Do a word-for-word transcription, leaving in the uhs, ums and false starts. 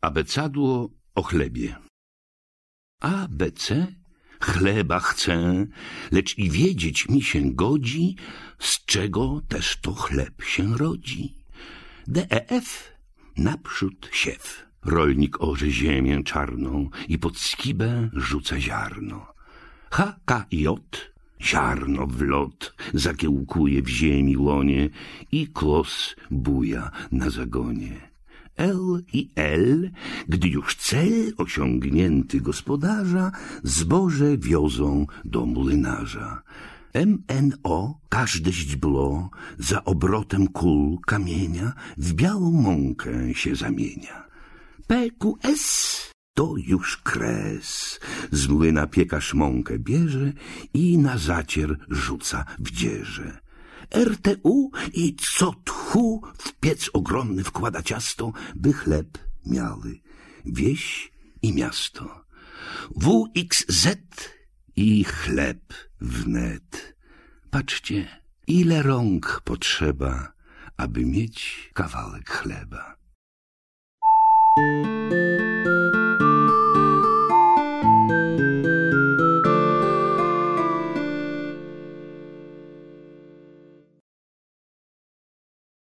Abecadło o chlebie. A, B, C, chleba chcę, lecz i wiedzieć mi się godzi, z czego też to chleb się rodzi. D, E, F, naprzód siew. Rolnik orze ziemię czarną i pod skibę rzuca ziarno. H, K, J, ziarno w lot zakiełkuje w ziemi łonie i klos buja na zagonie. L i L, gdy już cel osiągnięty gospodarza, zboże wiozą do młynarza. M, N, O, każde źdźbło za obrotem kul kamienia w białą mąkę się zamienia. P, Q, S, to już kres. Z młyna piekarz mąkę bierze i na zacier rzuca w dzieże. R, T, U i co tchu w piec ogromny wkłada ciasto, by chleb miały wieś i miasto. W, X, Z i chleb wnet. Patrzcie, ile rąk potrzeba, aby mieć kawałek chleba.